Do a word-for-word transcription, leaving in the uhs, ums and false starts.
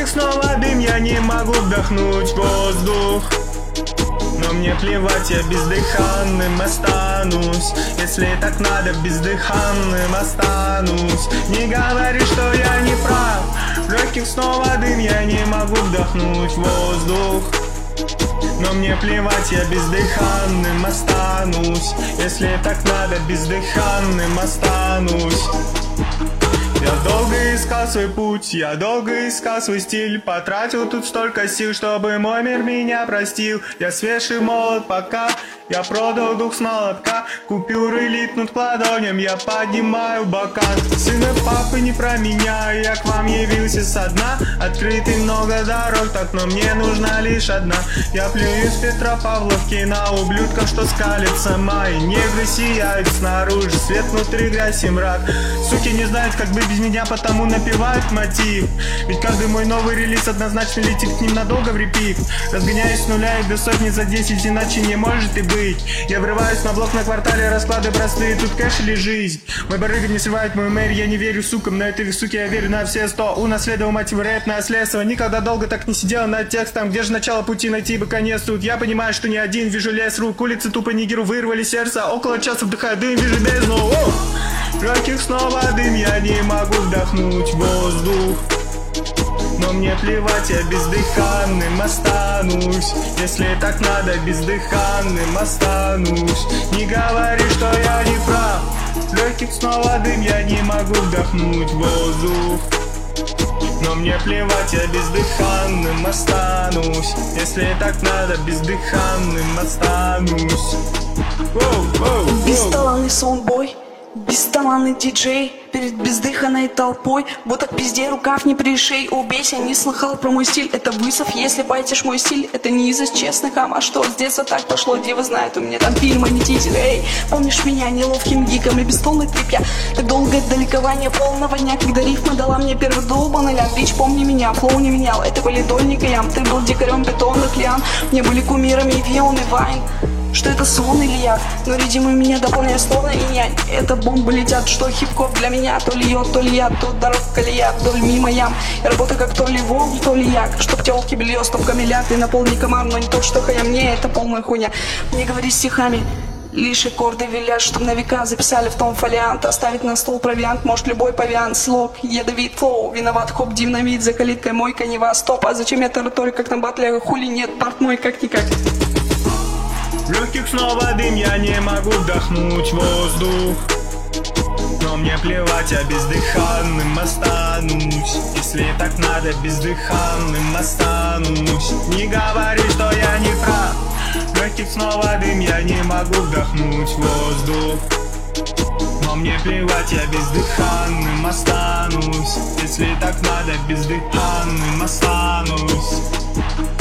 легких снова дым, я не могу вдохнуть воздух. Но мне плевать, я бездыханным останусь. Если так надо, бездыханным останусь. Не говори, что я не прав. В легких снова дым, я не могу вдохнуть воздух. Но мне плевать, я бездыханным останусь. Если так надо, бездыханным останусь. Я долго искал свой путь, я долго искал свой стиль. Потратил тут столько сил, чтобы мой мир меня простил. Я свеж и молод пока, я продал дух с молотка. Купюры липнут к ладоням, я поднимаю бокал. Сына папы не про меня, я к вам явился со дна. Открыты много дорог, так, но мне нужна лишь одна. Я плюю с Петропавловки на ублюдков, что скалятся. Мои негры сияют снаружи, свет внутри, грязь и мрак. Суки не знают, как быть без меня, потому напевают мотив. Ведь каждый мой новый релиз однозначно летит к ним надолго в репит. Разгоняюсь с нуля и до сотни за десять, иначе не может и быть. Я врываюсь на блок на квартале, расклады простые, тут кэш или жизнь. Мой барыга не срывает мою мэрь, я не верю сукам, на этой суке я верю на все сто. Унаследовал мотив рэп, наследство. Никогда долго так не сидел над текстом. Где же начало пути, найти бы конец тут? Я понимаю, что не один, вижу лес рук. Улицы тупо нигеру вырвали сердце. Около часа вдыхаю дым, вижу бездну. О! В легких снова дым, я не могу вдохнуть воздух. Но мне плевать, я бездыханным останусь. Если так надо, бездыханным останусь. Не говори, что я не прав. В легких снова дым, я не могу вдохнуть воздух. Но мне плевать, я бездыханным останусь. Если так надо, бездыханным останусь. Бесталанный саундбой, бесталанный диджей перед бездыханной толпой. Вот так пизде рукав не пришей. Убейся, не слыхал про мой стиль. Это вызов, если байтишь мой стиль. Это не из-за честных, а что с детства так пошло. Дева знает, у меня там фильмы не тизер. Эй, помнишь меня неловким гиком и бесполный трипья? Так долго до ликования полного дня, когда рифма дала мне первый долбаный ляп. Бич, помни меня, флоу не менял. Это были дольник и ям. Ты был дикарем бетонных лиан. Мне были кумирами Вион и Вайн. Что это сон или я? Но ритмы меня дополняют словно инь-янь. Это бомбы летят, что хип-хоп для меня. То ли йод, то ли я, то дорог колея. Вдоль мимо ям. Я работаю как то ли вон, то ли як. Чтоб телки белье, стопками ляп. И наполни комар, но не то, что я мне. Это полная хуйня. Мне говори стихами. Лишь аккорды велят, чтоб на века записали в том фолиант. Оставить на стол провиант, может любой павиан. Слог, ядовит флоу, виноват хоп, динамит. За калиткой мойка, не вас, стоп. А зачем я тараторю, как на батле? Хули нет, парт мой как-никак. В легких снова дым, я не могу вдохнуть воздух. Но мне плевать, я бездыханным останусь. Если так надо, бездыханным останусь. Не говори, что я не прав. В легких снова дым, я не могу вдохнуть воздух. Но мне плевать, я бездыханным останусь. Если так надо, бездыханным останусь.